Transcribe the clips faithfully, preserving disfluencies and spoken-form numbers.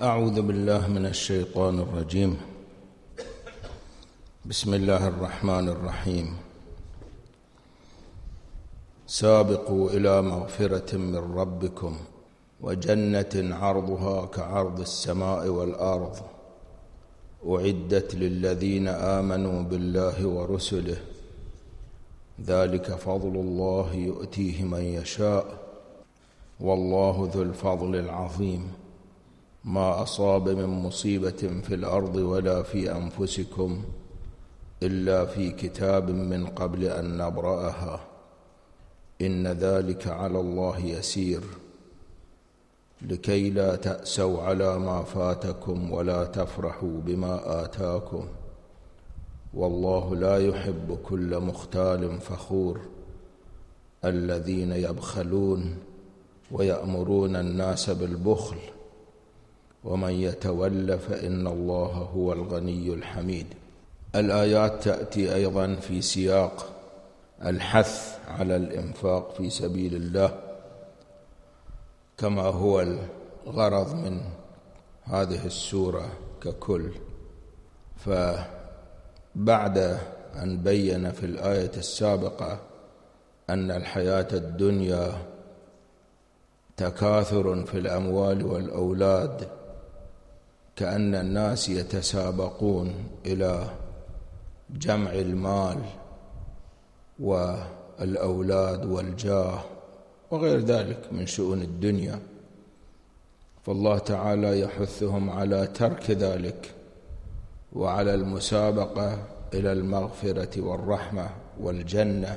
أعوذ بالله من الشيطان الرجيم. بسم الله الرحمن الرحيم. سابقوا إلى مغفرة من ربكم وجنة عرضها كعرض السماء والأرض أعدت للذين آمنوا بالله ورسله ذلك فضل الله يؤتيه من يشاء والله ذو الفضل العظيم. ما أصاب من مصيبة في الأرض ولا في أنفسكم إلا في كتاب من قبل أن نبرأها إن ذلك على الله يسير لكي لا تأسوا على ما فاتكم ولا تفرحوا بما آتاكم والله لا يحب كل مختال فخور الذين يبخلون ويأمرون الناس بالبخل ومن يتول فإن الله هو الغني الحميد. الآيات تأتي أيضا في سياق الحث على الإنفاق في سبيل الله كما هو الغرض من هذه السورة ككل. فبعد أن بين في الآية السابقة أن الحياة الدنيا تكاثر في الأموال والأولاد كأن الناس يتسابقون إلى جمع المال والأولاد والجاه وغير ذلك من شؤون الدنيا، فالله تعالى يحثهم على ترك ذلك وعلى المسابقة إلى المغفرة والرحمة والجنة.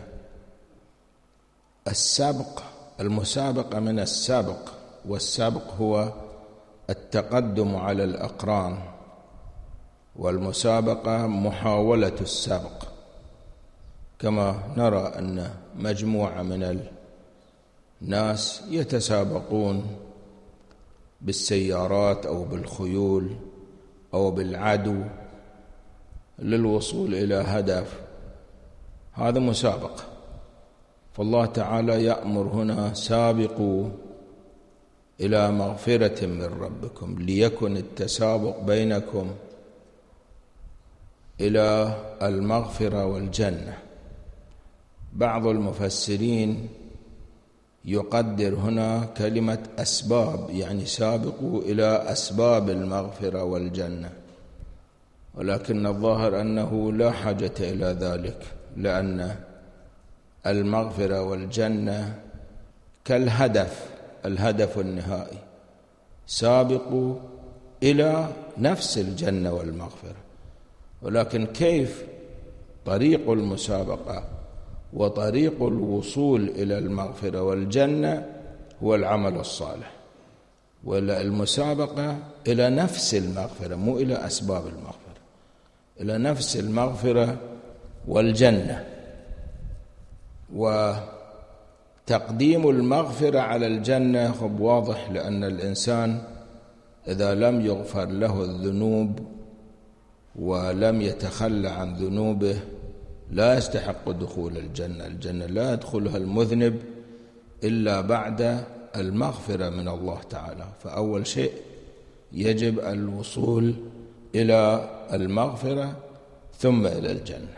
السبق، المسابقة من السبق، والسبق هو التقدم على الأقران، والمسابقة محاولة السبق، كما نرى أن مجموعة من الناس يتسابقون بالسيارات أو بالخيول أو بالعدو للوصول إلى هدف، هذا مسابقة. فالله تعالى يأمر هنا سابقوا إلى مغفرة من ربكم ليكن التسابق بينكم إلى المغفرة والجنة. بعض المفسرين يقدر هنا كلمة أسباب، يعني سابقوا إلى أسباب المغفرة والجنة، ولكن الظاهر أنه لا حاجة إلى ذلك، لأن المغفرة والجنة كالهدف، الهدف النهائي. سابقوا إلى نفس الجنة والمغفرة، ولكن كيف طريق المسابقة وطريق الوصول إلى المغفرة والجنة هو العمل الصالح، ولا المسابقة إلى نفس المغفرة، مو إلى أسباب المغفرة، إلى نفس المغفرة والجنة. وتقديم المغفرة على الجنة خب واضح، لأن الإنسان إذا لم يغفر له الذنوب ولم يتخلى عن ذنوبه لا يستحق دخول الجنة. الجنة لا يدخلها المذنب إلا بعد المغفرة من الله تعالى، فأول شيء يجب الوصول إلى المغفرة ثم إلى الجنة.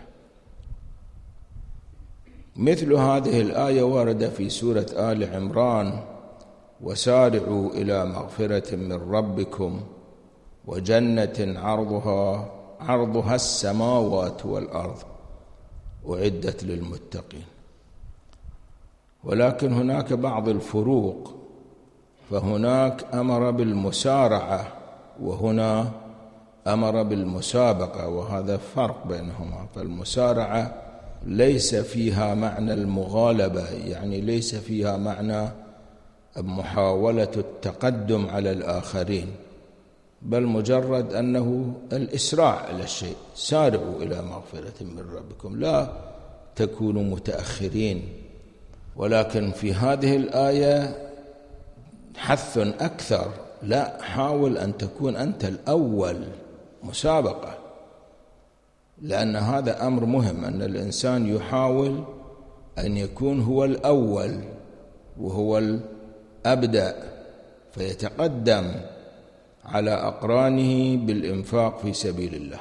مثل هذه الآية ورد في سورة آل عمران: وسارعوا إلى مغفرة من ربكم وجنة عرضها عرضها السماوات والأرض أعدت للمتقين. ولكن هناك بعض الفروق، فهناك أمر بالمسارعة وهنا أمر بالمسابقة، وهذا فرق بينهما. فالمسارعة ليس فيها معنى المغالبة، يعني ليس فيها معنى محاولة التقدم على الآخرين، بل مجرد أنه الإسراع إلى الشيء. سارعوا إلى مغفرة من ربكم، لا تكونوا متأخرين. ولكن في هذه الآية حث أكثر، لا، حاول أن تكون أنت الأول، مسابقة، لأن هذا أمر مهم، أن الإنسان يحاول أن يكون هو الأول وهو الأبدأ، فيتقدم على أقرانه بالإنفاق في سبيل الله.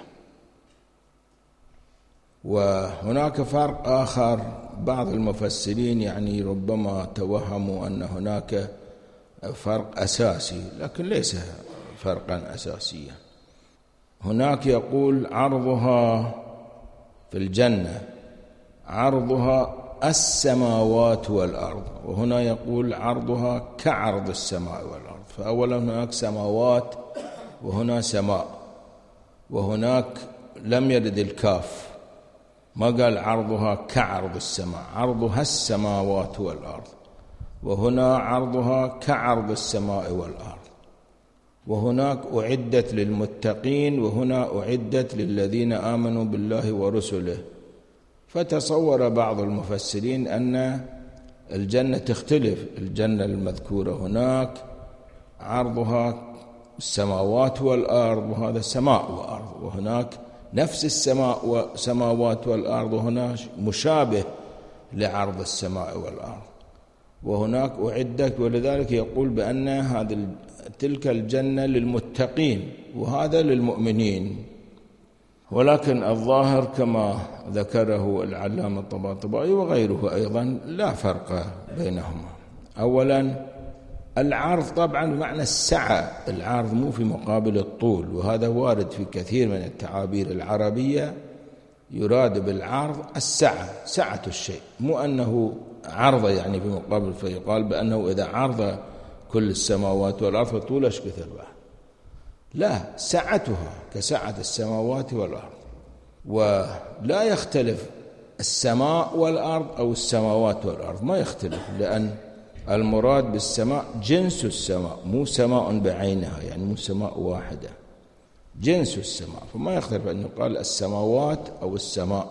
وهناك فرق آخر، بعض المفسرين يعني ربما توهموا أن هناك فرق أساسي، لكن ليس فرقا أساسيا. هناك يقول عرضها في الجنة عرضها السماوات والأرض، وهنا يقول عرضها كعرض السماء والأرض. فأولا هناك سماوات وهنا سماء، وهناك لم يرد الكاف، ما قال عرضها كعرض السماء، عرضها السماوات والأرض، وهنا عرضها كعرض السماء والأرض. وهناك أعدت للمتقين، وهنا أعدت للذين آمنوا بالله ورسله. فتصور بعض المفسرين أن الجنة تختلف، الجنة المذكورة هناك عرضها السماوات والأرض، وهذا سماء وأرض، وهناك نفس السماء والسماوات والأرض، وهنا مشابه لعرض السماء والأرض، وهناك أعدت. ولذلك يقول بأن هذه تلك الجنة للمتقين وهذا للمؤمنين. ولكن الظاهر كما ذكره العلامة الطباطبائي وغيره أيضا لا فرق بينهما. أولا العرض طبعا بمعنى السعة، العرض مو في مقابل الطول، وهذا وارد في كثير من التعابير العربية، يراد بالعرض السعة، سعة الشيء، مو أنه عرض يعني في مقابل، فيقال بأنه إذا عرض كل السماوات والأرض فطولش كثر بها، لا، سعتها كسعة السماوات والأرض. ولا يختلف السماء والأرض أو السماوات والأرض، ما يختلف، لأن المراد بالسماء جنس السماء، مو سماء بعينها، يعني مو سماء واحدة، جنس السماء، فما يختلف أن يقال السماوات أو السماء.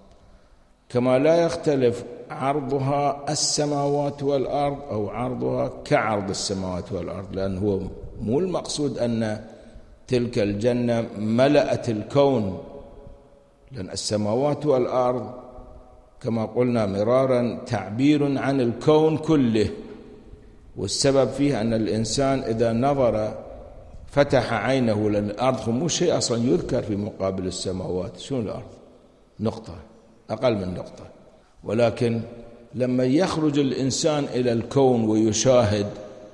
كما لا يختلف عرضها السماوات والأرض أو عرضها كعرض السماوات والأرض، لأن هو مو المقصود أن تلك الجنة ملأت الكون، لأن السماوات والأرض كما قلنا مرارا تعبير عن الكون كله، والسبب فيه أن الإنسان إذا نظر فتح عينه للأرض، مو شيء أصلا يذكر في مقابل السماوات، شنو الأرض؟ نقطة، أقل من نقطة. ولكن لما يخرج الإنسان إلى الكون ويشاهد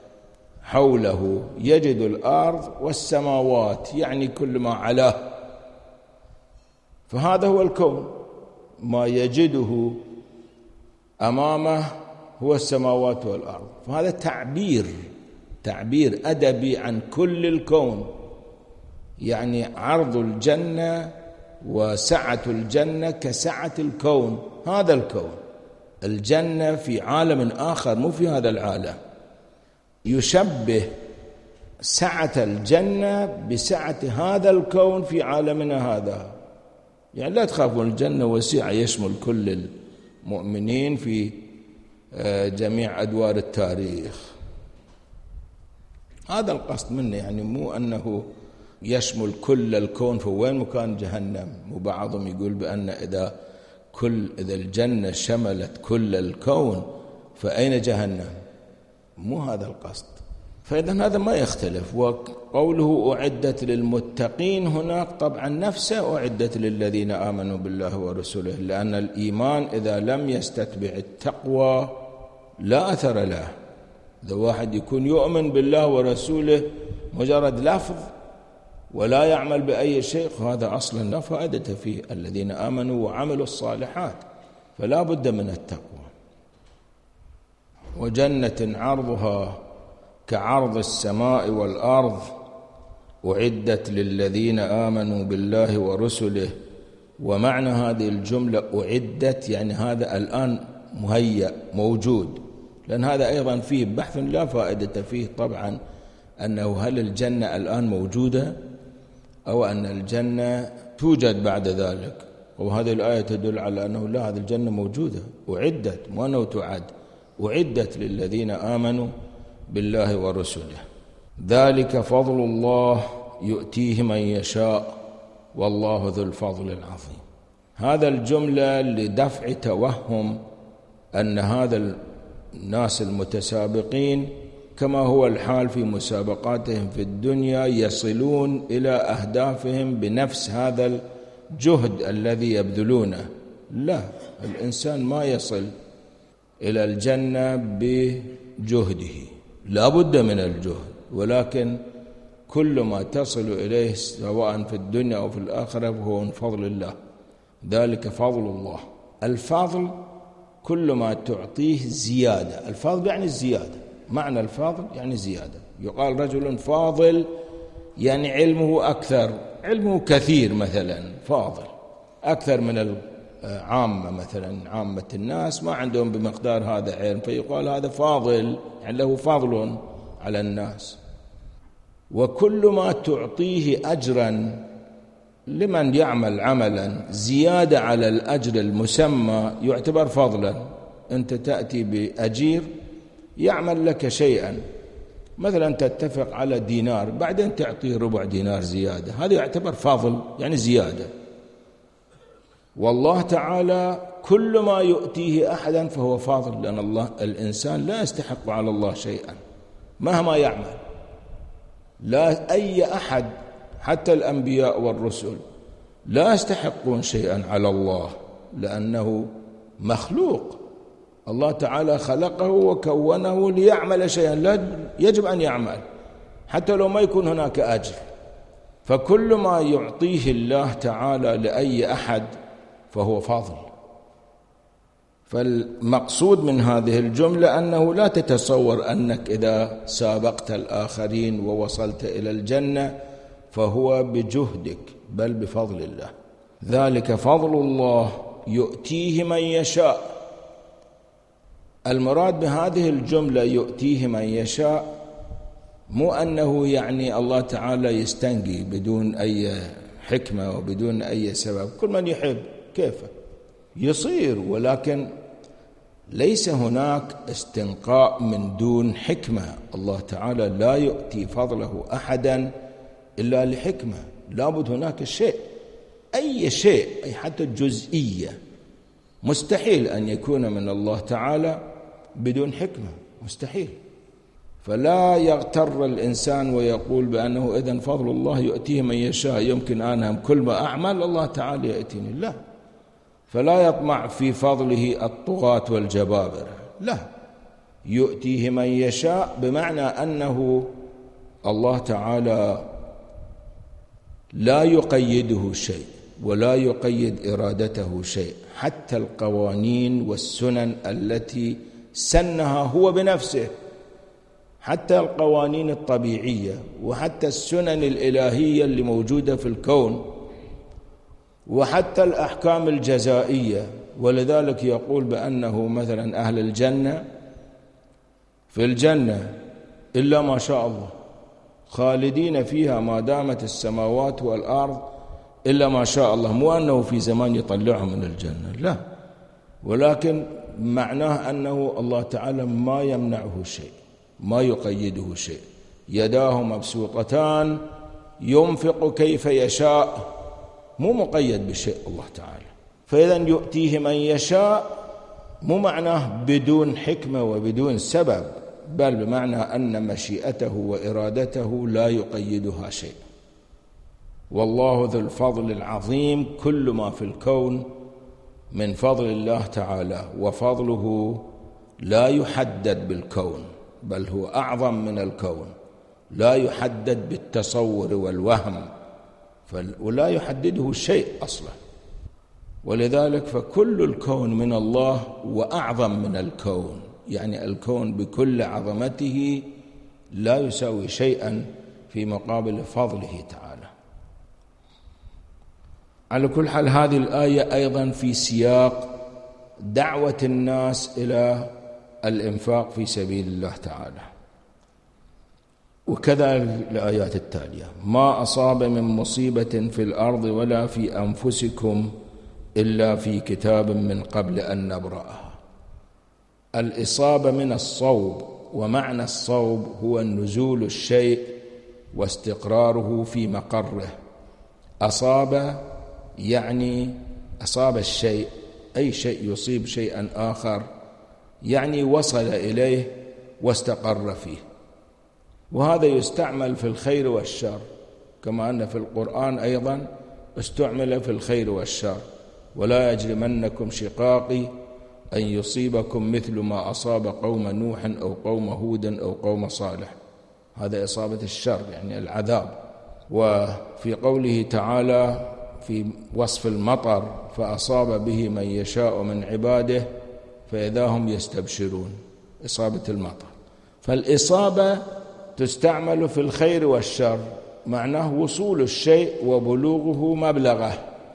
حوله يجد الأرض والسماوات، يعني كل ما علاه، فهذا هو الكون، ما يجده أمامه هو السماوات والأرض. فهذا تعبير تعبير أدبي عن كل الكون، يعني عرض الجنة وسعة الجنة كسعة الكون، هذا الكون. الجنة في عالم آخر مو في هذا العالم، يشبه سعة الجنة بسعة هذا الكون في عالمنا هذا. يعني لا تخافون، الجنة وسيعة يشمل كل المؤمنين في جميع أدوار التاريخ، هذا القصد منه، يعني مو أنه يشمل كل الكون، فوين مكان جهنم؟ وبعضهم يقول بأن إذا كل إذا الجنة شملت كل الكون فأين جهنم؟ مو هذا القصد. فإذا هذا ما يختلف. وقوله أعدت للمتقين هناك طبعا نفسه أعدت للذين آمنوا بالله ورسله، لأن الإيمان إذا لم يستتبع التقوى لا أثر له. إذا واحد يكون يؤمن بالله ورسوله مجرد لفظ ولا يعمل بأي شيء، هذا أصلا لا فائدة فيه. الذين آمنوا وعملوا الصالحات، فلا بد من التقوى. وجنة عرضها كعرض السماء والأرض أعدت للذين آمنوا بالله ورسله. ومعنى هذه الجملة أعدت يعني هذا الآن مهيأ موجود، لأن هذا أيضا فيه بحث لا فائدة فيه طبعا، أنه هل الجنة الآن موجودة أو أن الجنة توجد بعد ذلك. وهذه الآية تدل على أنه لا، هذه الجنة موجودة، أعدت، مو أنه تعد، أعدت للذين آمنوا بالله ورسله. ذلك فضل الله يؤتيه من يشاء والله ذو الفضل العظيم. هذا الجملة لدفع توهم أن هذا الناس المتسابقين كما هو الحال في مسابقاتهم في الدنيا، يصلون إلى أهدافهم بنفس هذا الجهد الذي يبذلونه. لا، الإنسان ما يصل إلى الجنة بجهده، لا بد من الجهد، ولكن كل ما تصل إليه سواء في الدنيا أو في الآخرة فهو من فضل الله، ذلك فضل الله. الفضل كل ما تعطيه زيادة، الفضل يعني الزيادة، معنى الفضل يعني زيادة. يقال رجل فاضل يعني علمه أكثر، علمه كثير مثلا، فاضل أكثر من العامة، مثلا عامة الناس ما عندهم بمقدار هذا علم، فيقال هذا فاضل يعني له فضل على الناس. وكل ما تعطيه أجرا لمن يعمل عملا زيادة على الأجر المسمى يعتبر فضلا. أنت تأتي بأجير يعمل لك شيئا، مثلا تتفق على دينار، بعدين تعطيه ربع دينار زيادة، هذا يعتبر فضل يعني زيادة. والله تعالى كل ما يؤتيه أحدا فهو فاضل، لأن الله الإنسان لا يستحق على الله شيئا مهما يعمل، لا أي أحد حتى الأنبياء والرسل لا يستحقون شيئا على الله، لأنه مخلوق، الله تعالى خلقه وكونه ليعمل شيئا، لا يجب أن يعمل حتى لو ما يكون هناك أجر. فكل ما يعطيه الله تعالى لأي أحد فهو فضل. فالمقصود من هذه الجملة أنه لا تتصور أنك إذا سابقت الآخرين ووصلت إلى الجنة فهو بجهدك، بل بفضل الله. ذلك فضل الله يؤتيه من يشاء. المراد بهذه الجملة يؤتيه من يشاء مو أنه يعني الله تعالى يستنقي بدون أي حكمة وبدون أي سبب، كل من يحب كيفه يصير، ولكن ليس هناك استنقاء من دون حكمة. الله تعالى لا يؤتي فضله أحدا إلا لحكمة، لابد هناك شيء، أي شيء، أي حتى الجزئية مستحيل أن يكون من الله تعالى بدون حكمة، مستحيل. فلا يغتر الإنسان ويقول بأنه إذن فضل الله يؤتيه من يشاء، يمكن أنا كل ما أعمل الله تعالى يأتيني، لا. فلا يطمع في فضله الطغاة والجبابرة، لا، يؤتيه من يشاء بمعنى أنه الله تعالى لا يقيده شيء ولا يقيد إرادته شيء، حتى القوانين والسنن التي سنها هو بنفسه، حتى القوانين الطبيعية وحتى السنن الإلهية اللي موجودة في الكون وحتى الأحكام الجزائية. ولذلك يقول بأنه مثلا أهل الجنة في الجنة إلا ما شاء الله، خالدين فيها ما دامت السماوات والأرض إلا ما شاء الله، مو أنه في زمان يطلعهم من الجنة، لا، ولكن معناه أنه الله تعالى ما يمنعه شيء، ما يقيده شيء، يداه مبسوطتان ينفق كيف يشاء، مو مقيد بشيء الله تعالى. فإذا يؤتيه من يشاء مو معناه بدون حكمة وبدون سبب، بل بمعنى أن مشيئته وإرادته لا يقيدها شيء. والله ذو الفضل العظيم، كل ما في الكون من فضل الله تعالى، وفضله لا يحدد بالكون، بل هو أعظم من الكون، لا يحدد بالتصور والوهم، ولا يحدده شيء أصلا. ولذلك فكل الكون من الله وأعظم من الكون، يعني الكون بكل عظمته لا يساوي شيئا في مقابل فضله تعالى. على كل حال هذه الآية أيضا في سياق دعوة الناس إلى الإنفاق في سبيل الله تعالى، وكذلك الآيات التالية: ما أصاب من مصيبة في الأرض ولا في أنفسكم إلا في كتاب من قبل أن نبرأها. الإصابة من الصوب، ومعنى الصوب هو النزول الشيء واستقراره في مقره. أصاب يعني أصاب الشيء، أي شيء يصيب شيئا آخر، يعني وصل إليه واستقر فيه. وهذا يستعمل في الخير والشر، كما أن في القرآن أيضا استعمل في الخير والشر. ولا يجرمنكم شقاقي أن يصيبكم مثل ما أصاب قوم نوح أو قوم هود أو قوم صالح، هذا إصابة الشر يعني العذاب. وفي قوله تعالى في وصف المطر فأصاب به من يشاء من عباده فإذا هم يستبشرون، إصابة المطر. فالإصابة تستعمل في الخير والشر، معناه وصول الشيء وبلوغه مبلغه.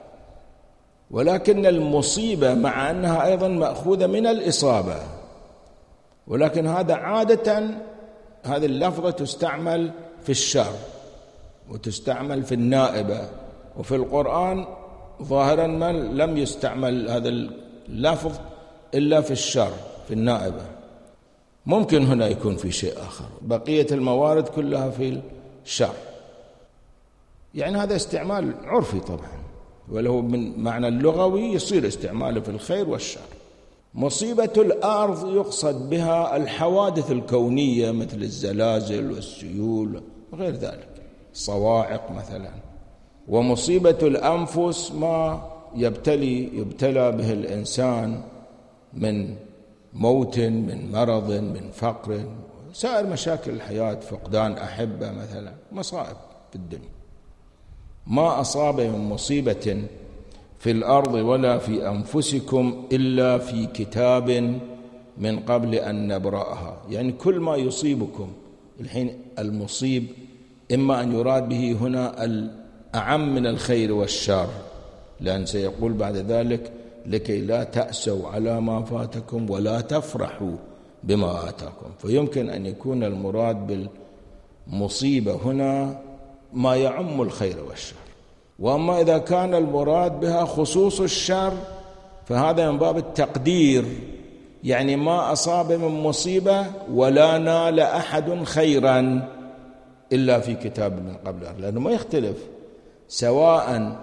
ولكن المصيبة مع أنها أيضا مأخوذة من الإصابة، ولكن هذا عادة هذه اللفظة تستعمل في الشر وتستعمل في النائبة، وفي القرآن ظاهرا ما لم يستعمل هذا اللفظ إلا في الشر في النائبة. ممكن هنا يكون في شيء آخر، بقية الموارد كلها في الشر. يعني هذا استعمال عرفي طبعا، ولو من معنى اللغوي يصير استعماله في الخير والشر. مصيبة الأرض يقصد بها الحوادث الكونية مثل الزلازل والسيول وغير ذلك، صواعق مثلا. ومصيبة الأنفس ما يبتلي يبتلى به الإنسان من موت، من مرض، من فقر، سائر مشاكل الحياة، فقدان أحبة مثلا، مصائب في الدنيا. ما أصاب من مصيبة في الأرض ولا في أنفسكم إلا في كتاب من قبل أن نبرأها. يعني كل ما يصيبكم الحين المصيب إما أن يراد به هنا الأعم من الخير والشر، لأن سيقول بعد ذلك لكي لا تأسوا على ما فاتكم ولا تفرحوا بما آتاكم. فيمكن أن يكون المراد بالمصيبة هنا ما يعم الخير والشر. وأما إذا كان المراد بها خصوص الشر فهذا من باب التقدير، يعني ما أصاب من مصيبة ولا نال أحد خيرا إلا في كتاب من قبل، لأنه ما يختلف سواء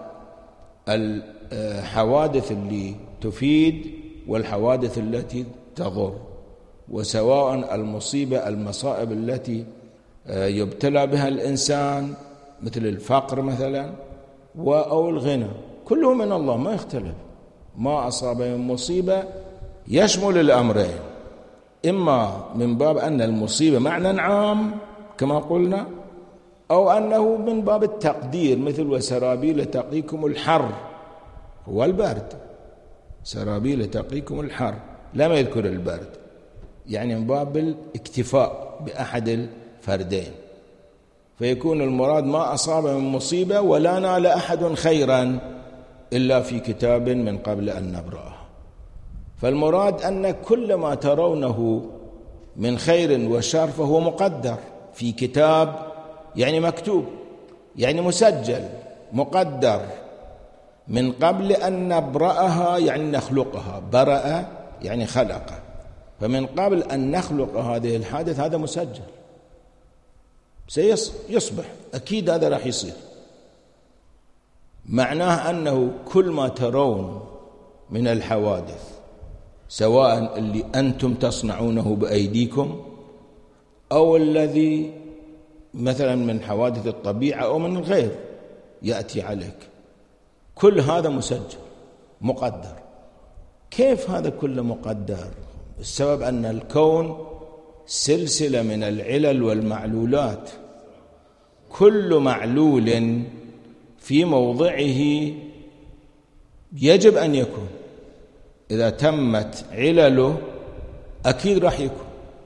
الحوادث اللي تفيد والحوادث التي تضر، وسواء المصيبة المصائب التي يبتلى بها الإنسان مثل الفقر مثلا أو الغنى، كله من الله ما يختلف. ما أصاب من مصيبة يشمل الأمرين، إما من باب أن المصيبة معنى عام كما قلنا، أو أنه من باب التقدير مثل وسرابيل تقيكم الحر هو البرد، سرابيل تقيكم الحر لم يذكر البرد، يعني من باب الاكتفاء بأحد الفردين. فيكون المراد ما أصاب من مصيبة ولا نال أحد خيرا إلا في كتاب من قبل أن نبرأه. فالمراد أن كل ما ترونه من خير وشر فهو مقدر في كتاب، يعني مكتوب، يعني مسجل مقدر من قبل أن نبرأها، يعني نخلقها. برأ يعني خلق، فمن قبل أن نخلق هذه الحادث هذا مسجل سيصبح أكيد هذا راح يصير. معناه أنه كل ما ترون من الحوادث سواء اللي أنتم تصنعونه بأيديكم أو الذي مثلا من حوادث الطبيعة أو من الغير يأتي عليك، كل هذا مسجل مقدر. كيف هذا كله مقدر؟ السبب أن الكون سلسلة من العلل والمعلولات، كل معلول في موضعه يجب أن يكون، إذا تمت علله أكيد راح يكون.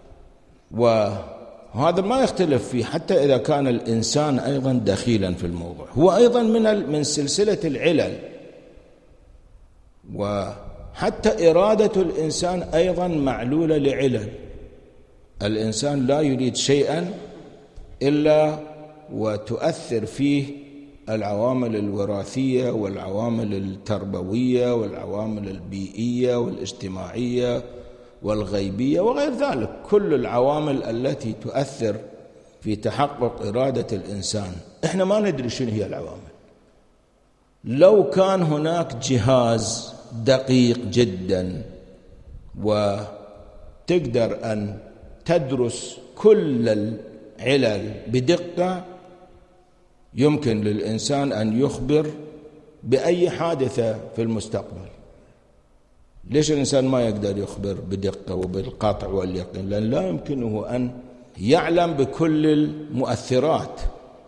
وهذا ما يختلف فيه حتى إذا كان الإنسان أيضا دخيلا في الموضوع، هو أيضا من من سلسلة العلل. وحتى إرادة الإنسان أيضا معلولة لعلل. الإنسان لا يريد شيئا إلا وتؤثر فيه العوامل الوراثية والعوامل التربوية والعوامل البيئية والاجتماعية والغيبية وغير ذلك، كل العوامل التي تؤثر في تحقق إرادة الإنسان. إحنا ما ندري شنو هي العوامل. لو كان هناك جهاز دقيق جدا وتقدر أن تدرس كل العلل بدقة يمكن للإنسان أن يخبر بأي حادثة في المستقبل. ليش الإنسان ما يقدر يخبر بدقة وبالقطع واليقين؟ لأن لا يمكنه أن يعلم بكل المؤثرات.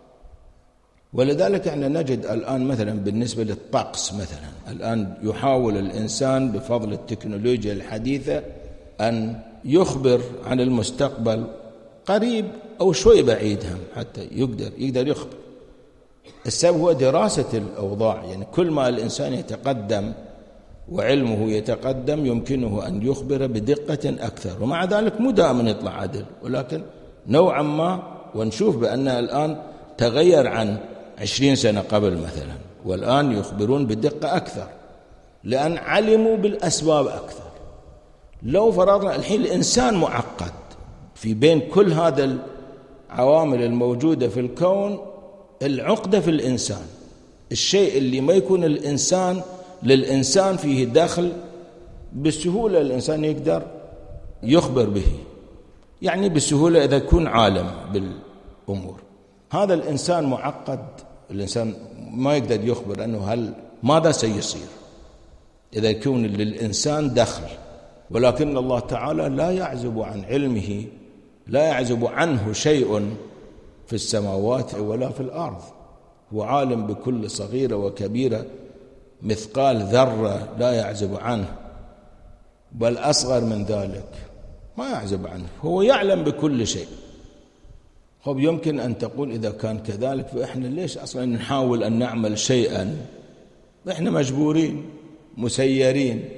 ولذلك احنا نجد الآن مثلا بالنسبة للطقس، مثلا الآن يحاول الإنسان بفضل التكنولوجيا الحديثة أن يخبر عن المستقبل قريب أو شوي بعيد، هم حتى يقدر يقدر يخبر. السبب هو دراسة الأوضاع، يعني كل ما الإنسان يتقدم وعلمه يتقدم يمكنه أن يخبر بدقة أكثر، ومع ذلك مو دائما يطلع عدل، ولكن نوعا ما. ونشوف بأنها الآن تغير عن عشرين سنة قبل مثلا، والآن يخبرون بدقة أكثر لأن علموا بالأسباب أكثر. لو فرضنا الحين الإنسان معقد في بين كل هذا العوامل الموجودة في الكون، العقدة في الإنسان، الشيء اللي ما يكون الإنسان للإنسان فيه دخل بسهولة الإنسان يقدر يخبر به، يعني بسهولة إذا يكون عالم بالأمور. هذا الإنسان معقد، الإنسان ما يقدر يخبر أنه هل ماذا سيصير إذا يكون للإنسان دخل. ولكن الله تعالى لا يعزب عن علمه، لا يعزب عنه شيء في السماوات ولا في الأرض، هو عالم بكل صغيرة وكبيرة، مثقال ذرة لا يعزب عنه، بل أصغر من ذلك ما يعزب عنه، هو يعلم بكل شيء. طب يمكن أن تقول إذا كان كذلك فإحنا ليش أصلا نحاول أن نعمل شيئا؟ إحنا مجبورين مسيرين،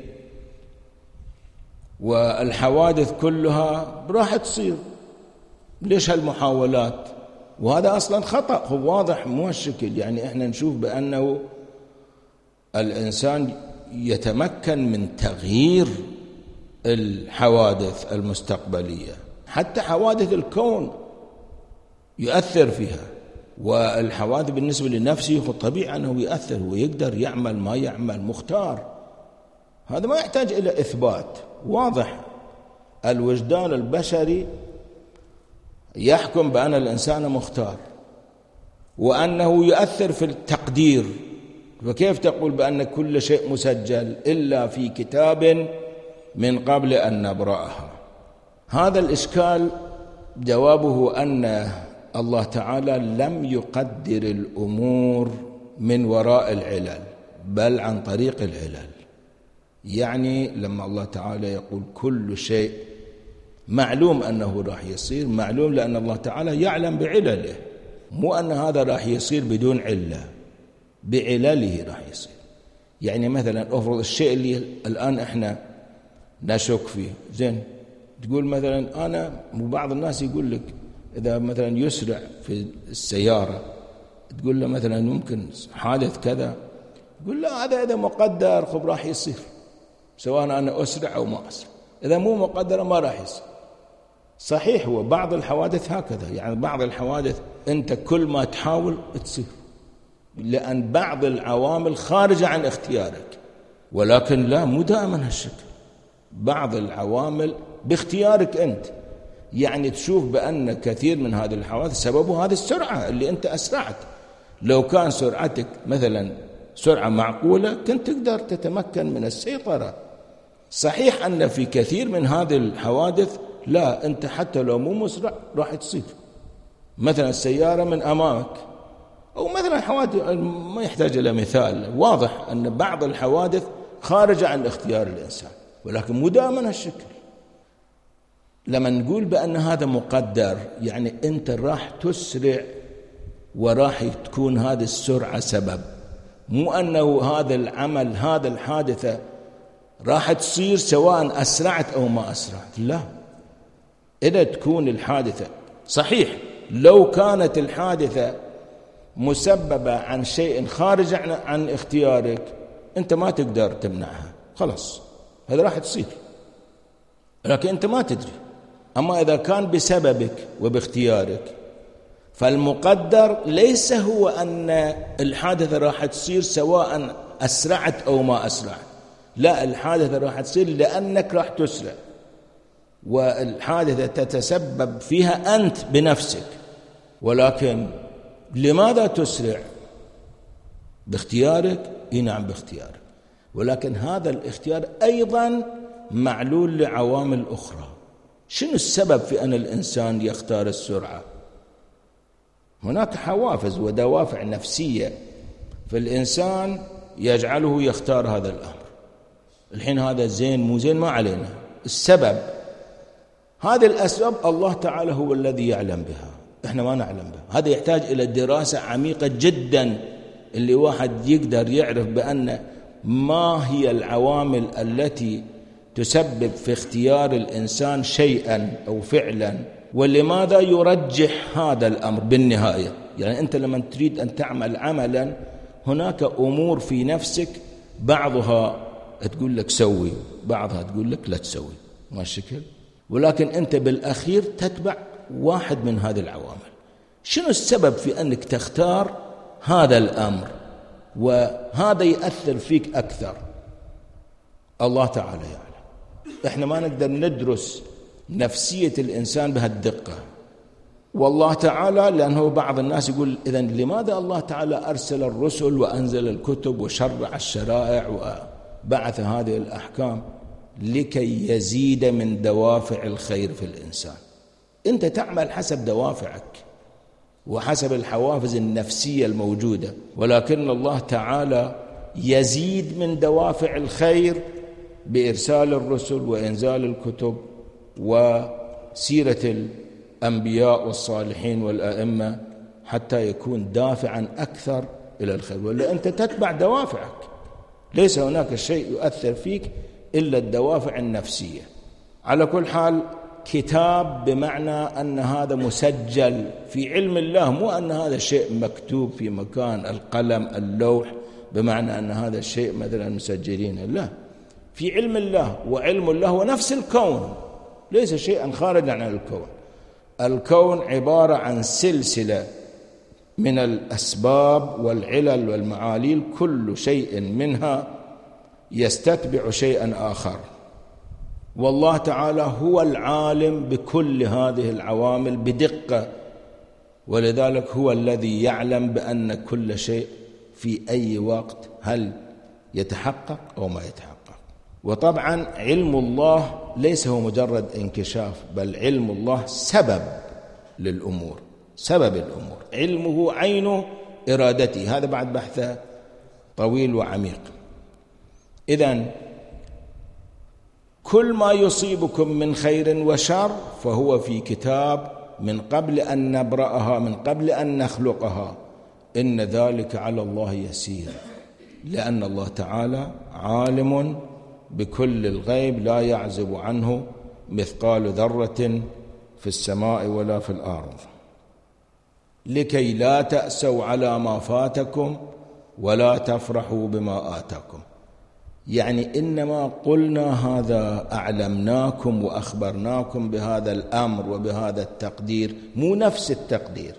والحوادث كلها راح تصير، ليش هالمحاولات؟ وهذا أصلا خطأ، هو واضح مو الشكل. يعني إحنا نشوف بأنه الإنسان يتمكن من تغيير الحوادث المستقبلية، حتى حوادث الكون يؤثر فيها، والحوادث بالنسبة لنفسه طبيعي أنه يؤثر ويقدر يعمل ما يعمل، مختار، هذا ما يحتاج إلى إثبات، واضح. الوجدان البشري يحكم بأن الإنسان مختار وأنه يؤثر في التقدير، فكيف تقول بأن كل شيء مسجل إلا في كتاب من قبل أن نبرأها؟ هذا الإشكال جوابه أن الله تعالى لم يقدر الأمور من وراء العلل بل عن طريق العلل. يعني لما الله تعالى يقول كل شيء معلوم أنه راح يصير، معلوم لأن الله تعالى يعلم بعلله، مو أن هذا راح يصير بدون علة، بعلله راح يصير. يعني مثلا أفرض الشيء اللي الآن إحنا نشك فيه، زين تقول مثلا أنا، وبعض الناس يقول لك إذا مثلا يسرع في السيارة تقول له مثلا ممكن حادث كذا، يقول لا هذا إذا مقدر خب راح يصير، سواء أنا أسرع أو ما أسرع، إذا مو مقدر ما راح يصير. صحيح، هو بعض الحوادث هكذا، يعني بعض الحوادث أنت كل ما تحاول تصير، لأن بعض العوامل خارجة عن اختيارك، ولكن لا، مو دائما هالشكل، بعض العوامل باختيارك أنت. يعني تشوف بأن كثير من هذه الحوادث سببه هذه السرعة اللي أنت أسرعت، لو كان سرعتك مثلا سرعة معقولة كنت تقدر تتمكن من السيطرة. صحيح أن في كثير من هذه الحوادث لا، أنت حتى لو مو مسرع راح تصير، مثلا السيارة من أمامك، أو مثلا حوادث ما يحتاج إلى مثال، واضح أن بعض الحوادث خارجة عن اختيار الإنسان، ولكن مو دائما هالشكل. لما نقول بأن هذا مقدر، يعني أنت راح تسرع وراح تكون هذه السرعة سبب، مو أنه هذا العمل هذا الحادثة راح تصير سواء أسرعت أو ما أسرعت، لا. إذا تكون الحادثة صحيح، لو كانت الحادثة مسببة عن شيء خارج عن, عن اختيارك أنت ما تقدر تمنعها، خلاص هذا راح تصير، لكن أنت ما تدري. أما إذا كان بسببك وباختيارك، فالمقدر ليس هو أن الحادثة راح تصير سواء أسرعت أو ما أسرعت، لا، الحادثة راح تصير لأنك راح تسرع، والحادثة تتسبب فيها أنت بنفسك، ولكن لماذا تسرع؟ باختيارك؟ إيه نعم باختيارك، ولكن هذا الاختيار أيضا معلول لعوامل أخرى. شنو السبب في أن الإنسان يختار السرعة؟ هناك حوافز ودوافع نفسية في الإنسان يجعله يختار هذا الأمر. الحين هذا زين مو زين ما علينا، السبب، هذه الأسباب الله تعالى هو الذي يعلم بها، إحنا ما نعلم بها. هذا يحتاج إلى دراسة عميقة جدا، اللي واحد يقدر يعرف بأن ما هي العوامل التي تسبب في اختيار الإنسان شيئا أو فعلا، ولماذا يرجح هذا الأمر بالنهاية. يعني أنت لما تريد أن تعمل عملا هناك أمور في نفسك بعضها تقول لك سوي، بعضها تقول لك لا تسوي، ما الشكل، ولكن أنت بالأخير تتبع واحد من هذه العوامل. شنو السبب في أنك تختار هذا الأمر وهذا يأثر فيك أكثر؟ الله تعالى يعلم. إحنا ما نقدر ندرس نفسية الإنسان بهالدقة، والله تعالى، لأنه بعض الناس يقول إذن لماذا الله تعالى أرسل الرسل وأنزل الكتب وشرع الشرائع وبعث هذه الأحكام؟ لكي يزيد من دوافع الخير في الإنسان. أنت تعمل حسب دوافعك وحسب الحوافز النفسية الموجودة، ولكن الله تعالى يزيد من دوافع الخير بإرسال الرسل وإنزال الكتب وسيرة الأنبياء والصالحين والأئمة حتى يكون دافعا أكثر إلى الخير. ولا أنت تتبع دوافعك، ليس هناك شيء يؤثر فيك إلا الدوافع النفسية. على كل حال، كتاب بمعنى أن هذا مسجل في علم الله، مو أن هذا شيء مكتوب في مكان القلم اللوح بمعنى أن هذا الشيء مثلا مسجلين، لا، في علم الله، وعلم الله هو نفس الكون، ليس شيئا خارجا عن الكون. الكون عبارة عن سلسلة من الأسباب والعلل والمعاليل، كل شيء منها يستتبع شيئا آخر، والله تعالى هو العالم بكل هذه العوامل بدقة، ولذلك هو الذي يعلم بأن كل شيء في أي وقت هل يتحقق أو ما يتحقق. وطبعا علم الله ليس هو مجرد انكشاف، بل علم الله سبب للأمور، سبب الأمور، علمه عين إرادته. هذا بعد بحث طويل وعميق. إذن كل ما يصيبكم من خير وشر فهو في كتاب من قبل أن نبرأها، من قبل أن نخلقها، إن ذلك على الله يسير، لأن الله تعالى عالم بكل الغيب، لا يعزب عنه مثقال ذرة في السماء ولا في الأرض. لكي لا تأسوا على ما فاتكم ولا تفرحوا بما آتاكم. يعني إنما قلنا هذا، أعلمناكم وأخبرناكم بهذا الأمر وبهذا التقدير، مو نفس التقدير،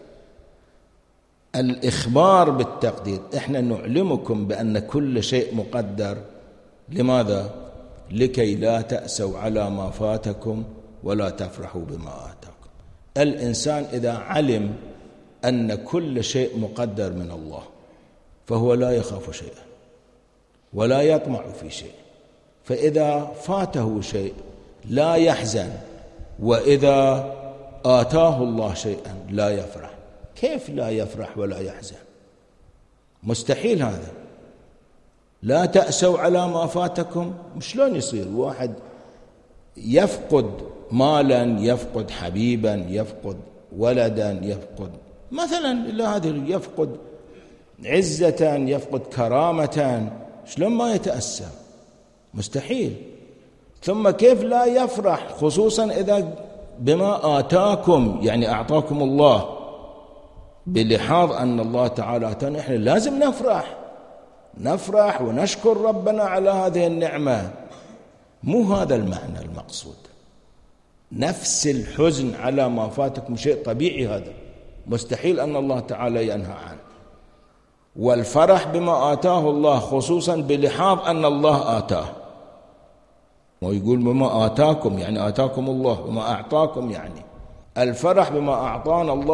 الإخبار بالتقدير. إحنا نعلمكم بأن كل شيء مقدر. لماذا؟ لكي لا تأسوا على ما فاتكم ولا تفرحوا بما آتاكم. الإنسان إذا علم أن كل شيء مقدر من الله فهو لا يخاف شيئا ولا يطمع في شيء، فإذا فاته شيء لا يحزن، وإذا آتاه الله شيئا لا يفرح. كيف لا يفرح ولا يحزن؟ مستحيل هذا. لا تأسوا على ما فاتكم، شلون يصير واحد يفقد مالا، يفقد حبيبا، يفقد ولدا، يفقد مثلا إلى هذه، يفقد عزة، يفقد كرامة، شلون ما يتأسى؟ مستحيل. ثم كيف لا يفرح، خصوصا إذا بما آتاكم، يعني أعطاكم الله، بلحاظ أن الله تعالى آتانا، إحنا لازم نفرح، نفرح ونشكر ربنا على هذه النعمة. مو هذا المعنى المقصود. نفس الحزن على ما فاتكم شيء طبيعي، هذا مستحيل أن الله تعالى ينهى عنه. والفرح بما آتاه الله خصوصا بلحاظ أن الله آتاه، ويقول بما آتاكم يعني آتاكم الله، وما أعطاكم يعني الفرح بما أعطانا الله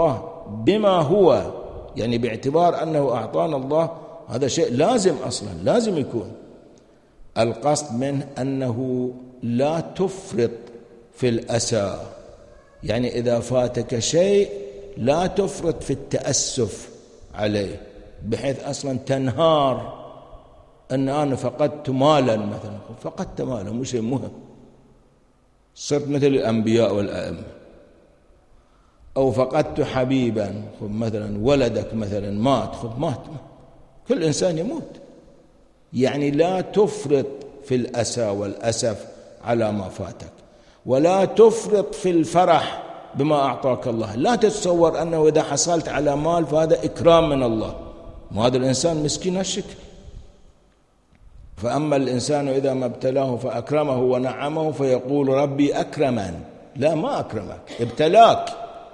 بما هو، يعني باعتبار أنه أعطانا الله، هذا شيء لازم أصلا لازم يكون. القصد منه أنه لا تفرط في الأسى، يعني إذا فاتك شيء لا تفرط في التأسف عليه بحيث أصلا تنهار أن أنا فقدت مالا مثلا. فقدت مالا مش شيء مهم، صرت مثل الأنبياء والأئمة. أو فقدت حبيبا، مثلا ولدك مثلا مات، خب مات، كل إنسان يموت. يعني لا تفرط في الأسى والأسف على ما فاتك، ولا تفرط في الفرح بما أعطاك الله. لا تتصور أنه إذا حصلت على مال فهذا إكرام من الله، وهذا الإنسان مسكين الشكر. فأما الإنسان إذا ما ابتلاه فأكرمه ونعمه فيقول ربي أكرمن. لا، ما أكرمك، ابتلاك.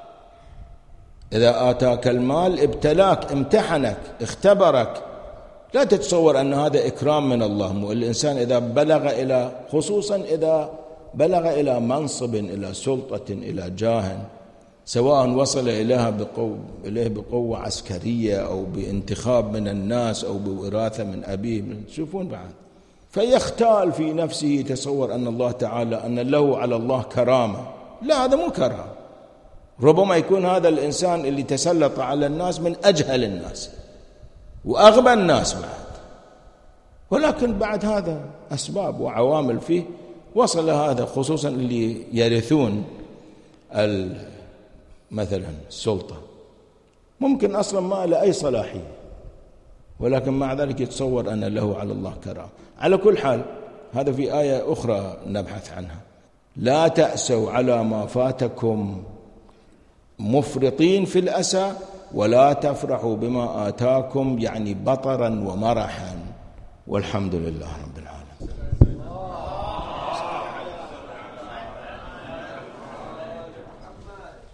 إذا آتاك المال ابتلاك، امتحنك، اختبرك. لا تتصور أن هذا إكرام من الله. الإنسان إذا بلغ إلى، خصوصا إذا بلغ إلى منصب، إلى سلطة، إلى جاه، سواء وصل إليها بقوة إليه بقوة عسكرية أو بانتخاب من الناس أو بوراثة من أبيه، تشوفون بعد، فيختال في نفسه، يتصور أن الله تعالى أن له على الله كرامة. لا، هذا مو كرامة. ربما يكون هذا الإنسان اللي تسلط على الناس من أجهل الناس وأغبى الناس بعد، ولكن بعد هذا أسباب وعوامل فيه وصل هذا، خصوصا اللي يرثون مثلا السلطة، ممكن أصلا ما له أي صلاحية، ولكن مع ذلك يتصور أن له على الله كرامة. على كل حال، هذا في آية أخرى نبحث عنها: لا تأسوا على ما فاتكم مفرطين في الأسى، ولا تفرحوا بما آتاكم، يعني بطرا ومرحا. والحمد لله رب العالمين.